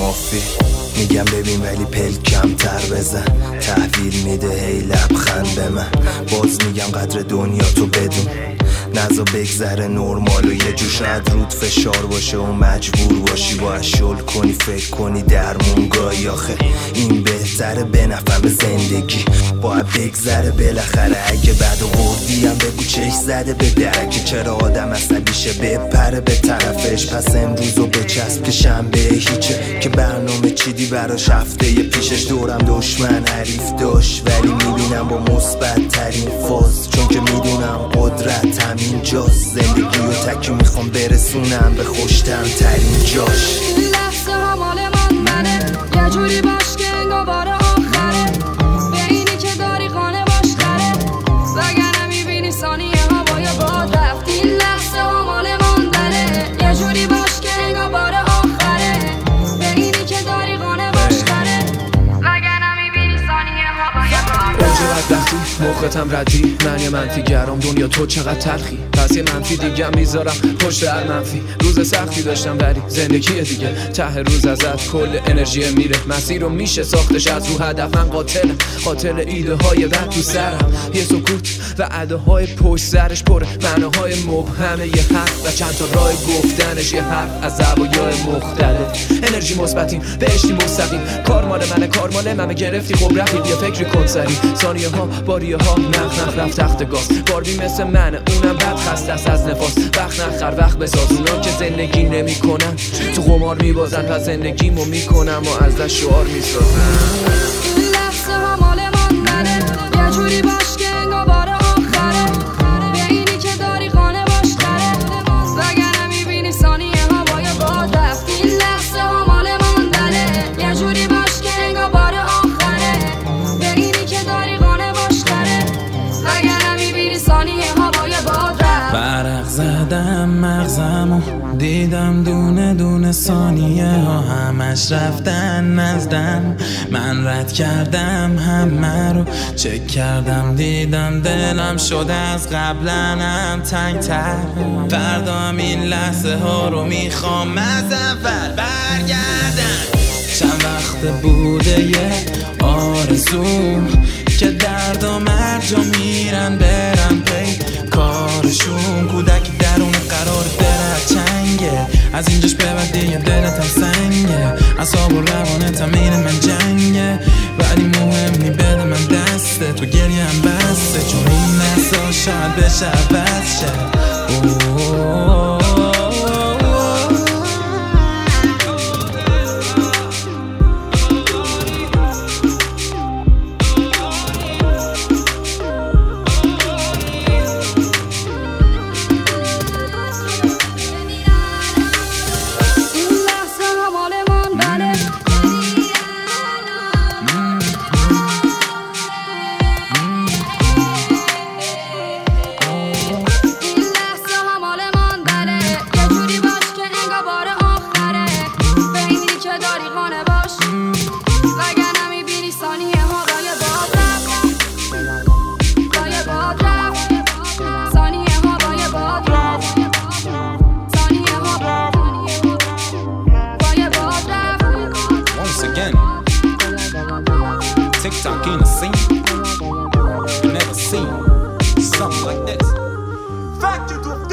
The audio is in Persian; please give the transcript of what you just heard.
مافی. میگم ببین ولی پلکم تر بزن، تحویل میده هی لبخند به من. باز میگم قدر دنیا تو بدون، نزا بگذره نرمال و یه جور شاید رود فشار باشه و مجبور باشی باید شل کنی فکر کنی درمونگاهی. آخه این بهتره به نفهم زندگی باید بگذره بالاخره. اگه بعد و قردیم بگو چش زده به درکه، چرا آدم عصبیشه بپره به طرفش. پس امروزو بچسب که شنبه هیچه، که برنامه چیدی براش هفته پیشش. دورم دشمن حریف داشت ولی میبینم با مثبت ترین فاز، چون که میدونم قدرت همینجاست. زندگی رو تکی میخوام برسونم به خوشتم ترین جاش. لحظه ها مال من منه، یه جوری باش که انگار بار آخره. به اینی که داری خانه باش خره، وگرنه میبینی ثانیه هوای باد رفت. این لحظه ها مال من داره، یه جوری باش که انگار بار آخره. به اینی که داری خانه باش خره، وگرنه میبینی ثانیه هوای باد رفت. اوج وقتی موقعتم ردی، من یه منفی گرام دنیا تو چقدر تلخی. پس یه منفی دیگه میذارم پشت هر منفی. روز سختی داشتم ولی زندگی دیگه، ته روز ازت کل انرژی میره. مسیر رو میشه ساختش از رو هدف. من قاتل ایده های بد تو سرم. یه سکوت و عده های پشت سرش پر معناهای مبهمه. یه حرف و چند تا راه گفتنش، یه حرف از زوایای مختلف. انرژی مثبتیم بهشتی مستقیم، کار مال منه کار مال منه. گرفتی خب رفیق یه فکری کن سری. ثانیه ها باریه ها نخ رفت تخت گاز. باربی مثل منه اونم بد خسته است از نفاس. وقت نخر وقت بساز. اونا که زندگی نمی کنن تو قمار میبازن، پس زندگیمو میکنم و ازش شعار میسازم. لحظه ها مال من منه، یه جوری باش که انگار بار آخره. به اینی که داری خانه باش خره، وگرنه میبینی ثانیه هوای باد رفت. این لحظه ها مال من داره، یه جوری باش که انگار بار آخره. به اینی که داری خانه باش خره، وگرنه میبینی ثانیه هوای باد رفت. برق زدم مغزمو دیدم دونه دونه ثانیه ها همش رفتن نزدم. من رد کردم همه رو چک کردم، دیدم دلم شده از قبلنم تنگ تر. فردام این لحظه ها رو میخوام از اول برگردم. چند وقت بوده یه آرزوم که درد و مرجا میرن برن پی کارشون. کودک درون قرار برد چنگه، از اینجاش به بعد دیگه دلتم سنگه. اعصاب و روانتم این من جنگه، ولی مهم نی بده من دسته. تو گریه هم بسته چون این لحظه شاید بشه عوض شه. TikTok in the scene, you never seen something like this. Fact you do.